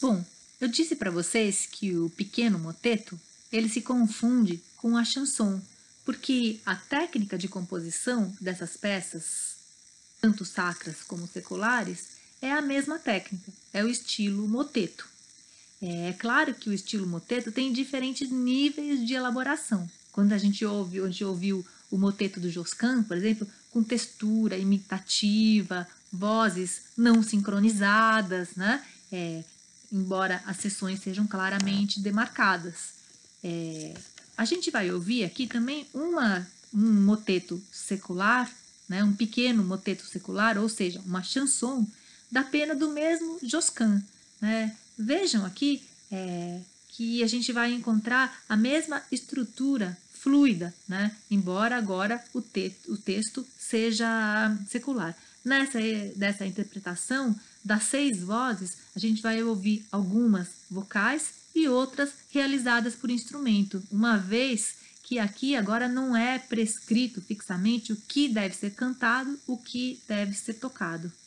Bom, eu disse para vocês que o pequeno moteto ele se confunde com a chanson, porque a técnica de composição dessas peças, tanto sacras como seculares, é a mesma técnica, é o estilo moteto. É claro que o estilo moteto tem diferentes níveis de elaboração. Quando a gente ouviu o moteto do Josquin, por exemplo, com textura imitativa, vozes não sincronizadas, né? É, embora as sessões sejam claramente demarcadas. É, a gente vai ouvir aqui também um moteto secular, né? Um pequeno moteto secular, ou seja, uma chanson, da pena do mesmo Josquin, né? Vejam aqui que a gente vai encontrar a mesma estrutura fluida, né? Embora agora o texto seja secular. Dessa interpretação das 6 vozes, a gente vai ouvir algumas vocais e outras realizadas por instrumento, uma vez que aqui agora não é prescrito fixamente o que deve ser cantado, o que deve ser tocado.